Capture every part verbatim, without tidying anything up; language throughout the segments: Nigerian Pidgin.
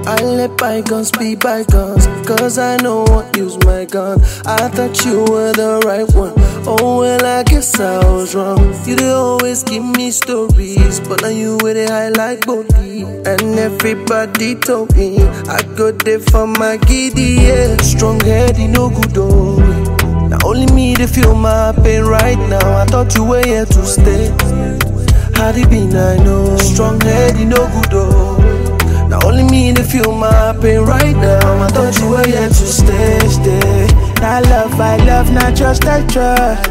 I let bygones be bygones, cause I know won't use my gun. I thought you were the right one. Oh well, I guess I was wrong. You did always give me stories, but now you with it high like body. And everybody told me I go there for my giddy, yeah. Strong heady, no good oh. Now only me to feel my pain right now. I thought you were here to stay. Had it been I know. Strong heady, no good oh. Now only me to feel my pain right now. I thought you were here to stay, stay. Not love, I love, not just I trust.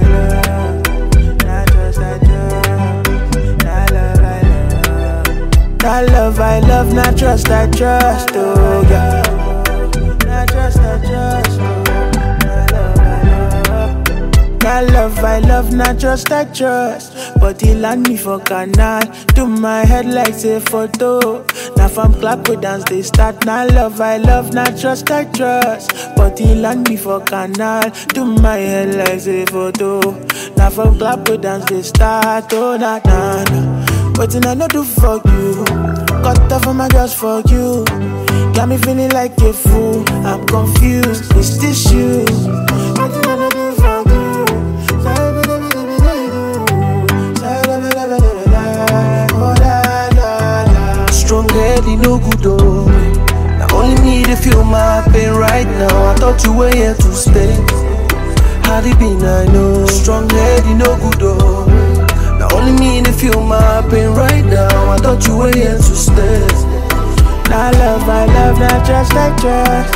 Not love, I love, not trust, I trust, oh yeah. Not trust, I trust, oh. Not love, I love, not trust, I trust. But he land me for canal. Do my head like say photo. Now from clap we dance they start. Not love, I love, not trust, I trust. But he land me for canal. Do my head like say photo. Now from clap we dance they start. Oh na na na. But I know do for you. Cut off my just for you. Got me feeling like a fool. I'm confused. Is this you? But I know do for you. Strong heady, no good oh. Now only me to feel my pain right now. I thought you were here to stay. Had it been I know. Strong heady, no good oh. Now only me to feel my pain right now. I thought you were here to stay. Not love, I love, not just I trust.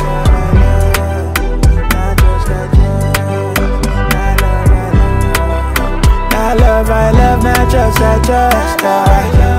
Not love, I love, not just I trust.